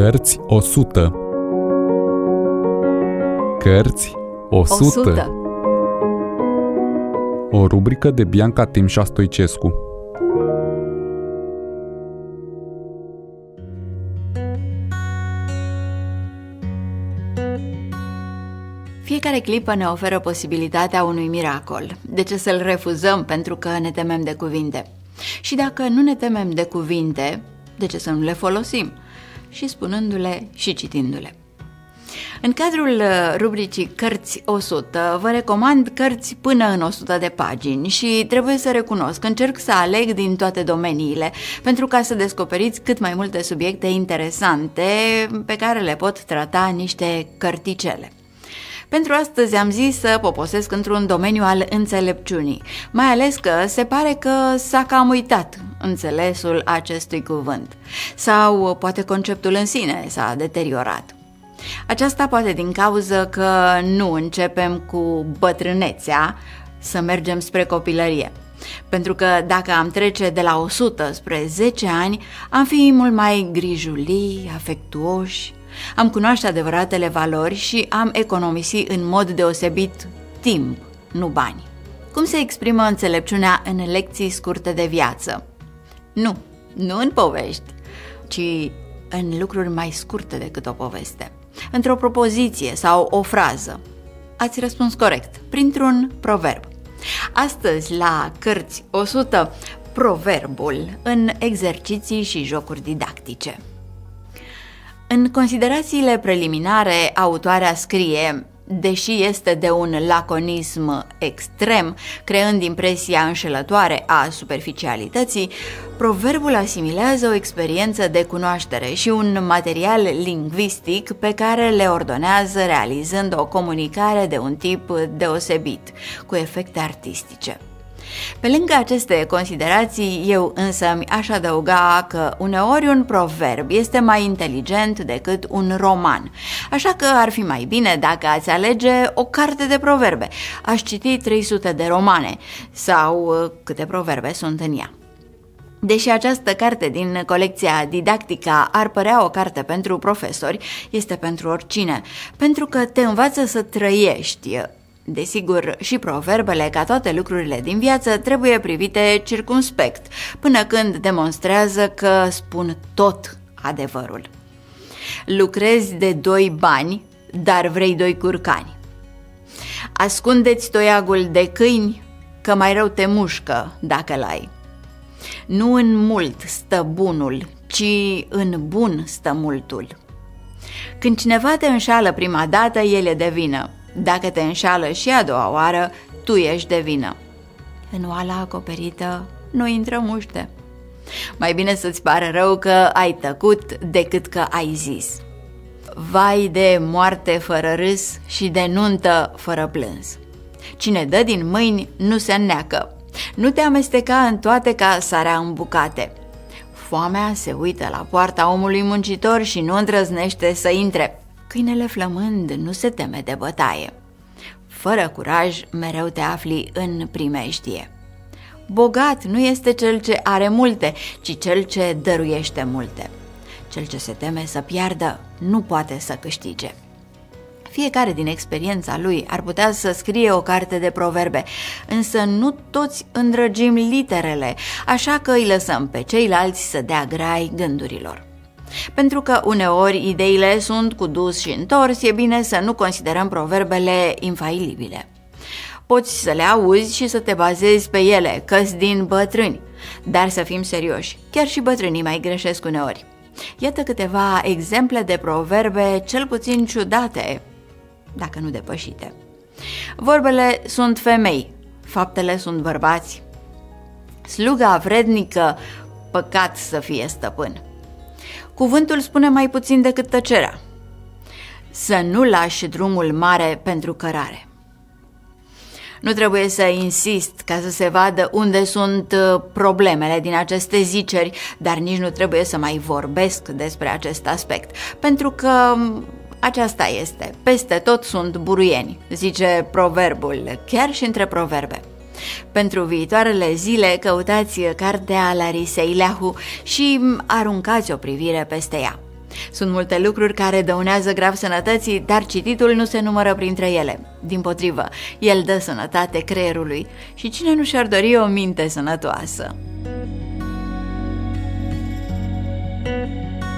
Cărți 100. Cărți 100. O rubrică de Bianca Timșa Stoicescu. Fiecare clipă ne oferă posibilitatea unui miracol. De ce să-l refuzăm pentru că ne temem de cuvinte? Și dacă nu ne temem de cuvinte, de ce să nu le folosim? Și spunându-le și citindu-le. În cadrul rubricii Cărți 100, vă recomand cărți până în 100 de pagini și trebuie să recunosc că încerc să aleg din toate domeniile pentru ca să descoperiți cât mai multe subiecte interesante pe care le pot trata niște cărticele. Pentru astăzi am zis să poposesc într-un domeniu al înțelepciunii, mai ales că se pare că s-a cam uitat înțelesul acestui cuvânt, sau poate conceptul în sine s-a deteriorat. Aceasta poate din cauză că nu începem cu bătrânețea să mergem spre copilărie. Pentru că dacă am trece de la 100 spre 10 ani, am fi mult mai grijulii, afectuoși, am cunoaște adevăratele valori și am economisi în mod deosebit timp, nu bani. Cum se exprimă înțelepciunea în lecții scurte de viață? Nu în povești, ci în lucruri mai scurte decât o poveste. Într-o propoziție sau o frază. Ați răspuns corect, printr-un proverb. Astăzi, la Cărți 100, proverbul în exerciții și jocuri didactice. În considerațiile preliminare, autoarea scrie: deși este de un laconism extrem, creând impresia înșelătoare a superficialității, proverbul asimilează o experiență de cunoaștere și un material lingvistic pe care le ordonează realizând o comunicare de un tip deosebit, cu efecte artistice. Pe lângă aceste considerații, eu însă aș adăuga că uneori un proverb este mai inteligent decât un roman, așa că ar fi mai bine dacă ați alege o carte de proverbe, aș citi 300 de romane sau câte proverbe sunt în ea. Deși această carte din colecția Didactica ar părea o carte pentru profesori, este pentru oricine, pentru că te învață să trăiești. Desigur, și proverbele, ca toate lucrurile din viață, trebuie privite circumspect, până când demonstrează că spun tot adevărul. Lucrezi de 2 bani, dar vrei 2 curcani. Ascundeți toiagul de câini, că mai rău te mușcă dacă l-ai. Nu în mult stă bunul, ci în bun stă multul. Când cineva te înșală prima dată, el e de vină. Dacă te înșală și a doua oară, tu ești de vină. În oala acoperită nu intră muște. Mai bine să-ți pară rău că ai tăcut decât că ai zis. Vai de moarte fără râs și de nuntă fără plâns. Cine dă din mâini nu se înneacă. Nu te amesteca în toate ca sarea în bucate. Foamea se uită la poarta omului muncitor și nu îndrăznește să intre. Câinele flămând nu se teme de bătaie. Fără curaj, mereu te afli în primejdie. Bogat nu este cel ce are multe, ci cel ce dăruiește multe. Cel ce se teme să piardă, nu poate să câștige. Fiecare din experiența lui ar putea să scrie o carte de proverbe, însă nu toți îndrăgim literele, așa că îi lăsăm pe ceilalți să dea grai gândurilor. Pentru că uneori ideile sunt cu dus și întors, e bine să nu considerăm proverbele infailibile. Poți să le auzi și să te bazezi pe ele, că-s din bătrâni, dar să fim serioși, chiar și bătrânii mai greșesc uneori. Iată câteva exemple de proverbe cel puțin ciudate, dacă nu depășite. Vorbele sunt femei, faptele sunt bărbați. Sluga vrednică, păcat să fie stăpân. Cuvântul spune mai puțin decât tăcerea. Să nu lași drumul mare pentru cărare. Nu trebuie să insist ca să se vadă unde sunt problemele din aceste ziceri, dar nici nu trebuie să mai vorbesc despre acest aspect, pentru că aceasta este. Peste tot sunt buruieni, zice proverbul, chiar și între proverbe. Pentru viitoarele zile căutați cartea Larisei Leahu și aruncați o privire peste ea. Sunt multe lucruri care dăunează grav sănătății, dar cititul nu se numără printre ele. Dimpotrivă, el dă sănătate creierului și cine nu și-ar dori o minte sănătoasă?